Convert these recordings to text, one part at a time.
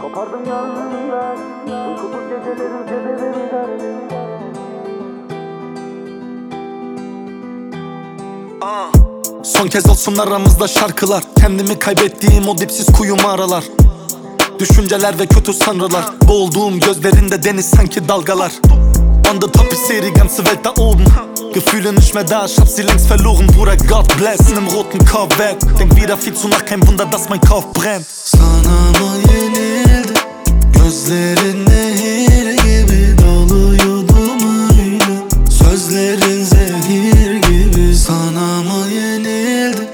Kopardım yanımdan uykusuz gecelerin sebebi derdim. Son kez olsun aramızda şarkılar. Kendimi kaybettiğim o dipsiz kuyumu aralar. Düşünceler ve kötü sanrılar. Boğulduğum gözlerinde deniz sanki dalgalar. On the top, ich seh die ganze Welt da oben. Gefühle nicht mehr da, ich hab sie längst verloren, Bruder, God bless. In nem roten Corvette, denk wieder viel zu nach, kein Wunder, dass mein Kopf brennt. Sana mı yenildi? Gözlerin nehir gibi doluyordum öyle. Sözlerin zehir gibi. Sana mı yenildi?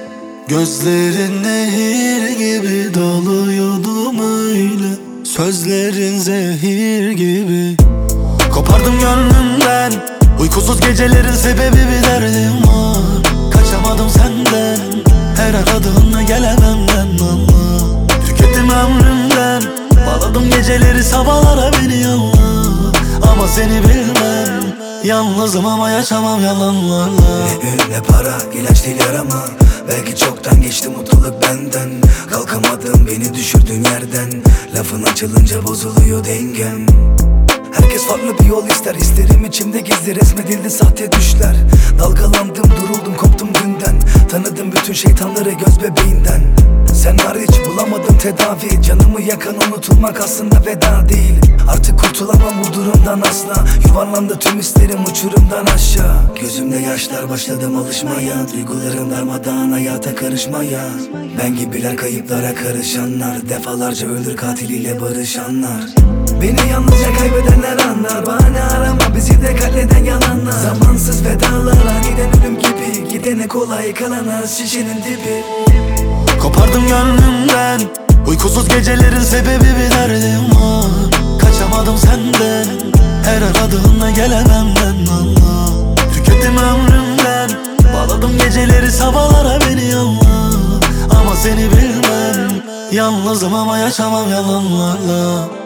Gözlerin nehir gibi doluyordum öyle. Sözlerin zehir gibi. Kopardım gönlümden uykusuz gecelerin sebebi bir derdim var. Kaçamadım senden, her aradığında gelemem ben ama. Tükettim ömrümden, bağladım geceleri sabahlara beni yolla. Ama seni bilmem, yalnızım ama yaşamam yalanlarla. Ne ün ne para, ilaç değil yarama. Belki çoktan geçti mutluluk benden. Kalkamadım beni düşürdüğün yerden. Lafın açılınca bozuluyor dengem. Herkes farklı bir yol ister. Hislerim içimde gizli resmedildi sahte düşler. Dalgalandım duruldum koptum dünden. Tanıdım bütün şeytanları göz bebeğinden. Sen hariç bulamadım tedavi. Canımı yakan unutulmak aslında veda değil. Artık kurtulamam bu durumdan asla. Yuvarlandı tüm hislerim uçurumdan aşağı. Gözümde yaşlar başladım alışmaya. Duygularım darmadağın hayata karışmaya. Ben gibiler kayıplara karışanlar. Defalarca öldür katiliyle barışanlar. Beni yalnızca kaybedenler anlar. Bahane arama bizi de katleden yalanlar. Zamansız vedalar aniden ölüm gibi. Gidene kolay kalana şişenin dibi. Kopardım gönlümden uykusuz gecelerin sebebi bir derdim var. Kaçamadım senden, her aradığında gelemem ben Allah. Tükettim ömrümden, bağladım geceleri sabahlara beni yolla. Ama seni bilmem, yalnızım ama yaşamam yalanlarla.